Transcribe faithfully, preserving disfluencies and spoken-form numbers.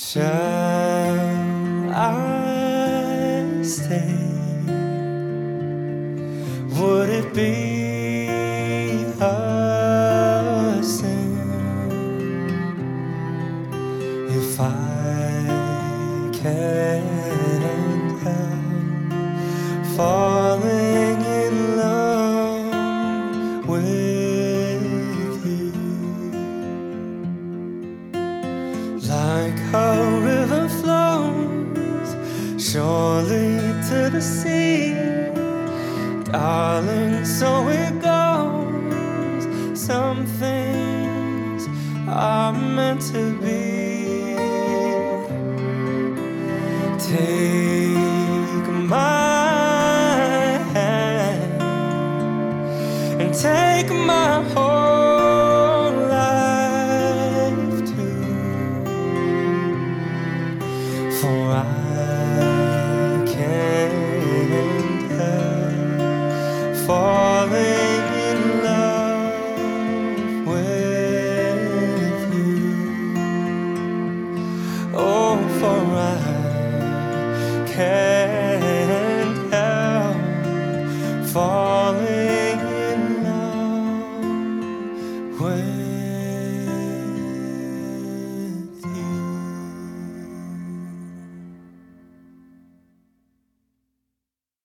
Shall I stay? Would it be a sin if I can't help falling in love with you? Like a river flows surely to the sea, darling, so it goes. Some things are meant to be. Take my hand and take my heart.